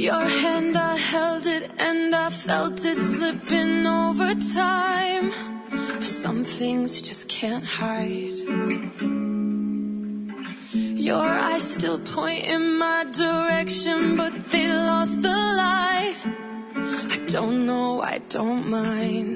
Your hand, I held it and I felt it slipping over time. For some things you just can't hide. Your eyes still point in my direction, but they lost the light. I don't know, I don't mind.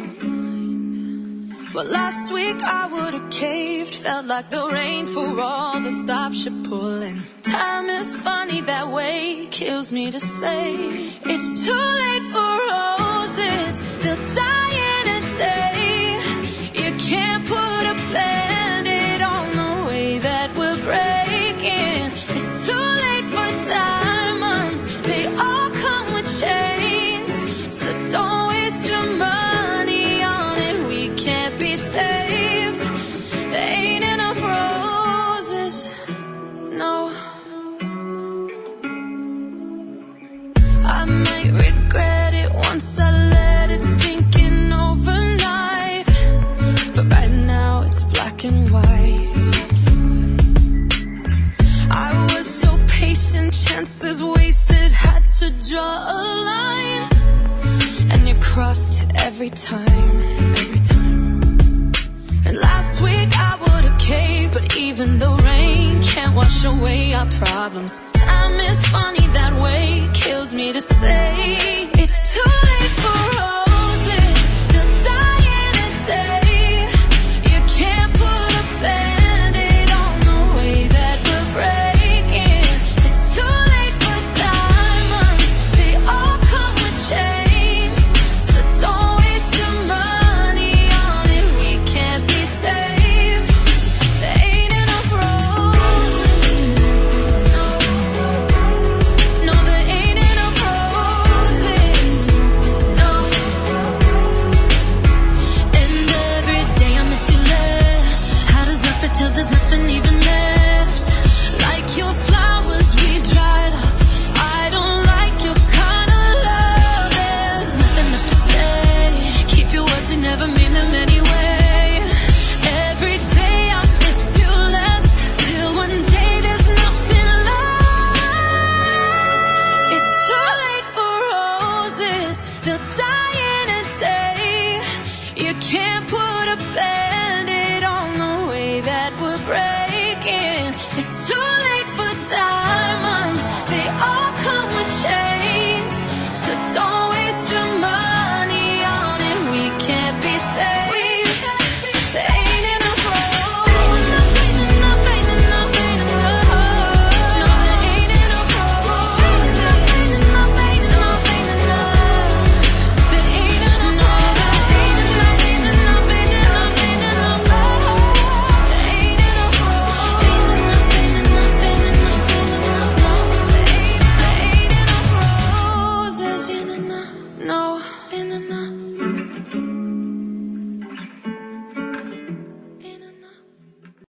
But last week I would've caved. Felt like the rain for all the stops you're pulling. Time is funny that way, kills me to say. It's too late for roses, they'll die in a day. You can't put a band-aid on the way that we're breaking. It's too late for diamonds, they all come with chains. So don't waste your money on it, we can't be saved. There ain't enough roses, no. I might regret it once I let it sink in overnight, but right now it's black and white. I was so patient, chances wasted, had to draw a line, and you crossed it every time. And last week I would've caved, but even the rain can't wash away our problems. Time is funny that way, kills me to say. It's too late for roses, they'll die in a day. You can't put a band-aid on the way that we're breaking. It's too late for diamonds, they all come with chains. So don't waste your money on it, we can't be saved. There ain't enough roses, no. No, there ain't enough roses, no. And every day I miss you less. How does nothing till there's nothing even left? Like your flowers, we dried up. I don't like your kind of love. There's nothing left to say. Keep your words, you never mean them anyway. Every day I miss you less, till one day there's nothing left. It's too late for roses, they'll die in a day. You can't put a band-aid on the way that we're breaking. It's too late for diamonds, they all come with chains. So don't waste your money on it, we can't be saved. There ain't enough roses, no, there ain't enough roses. No, there ain't enough roses, there ain't enough roses.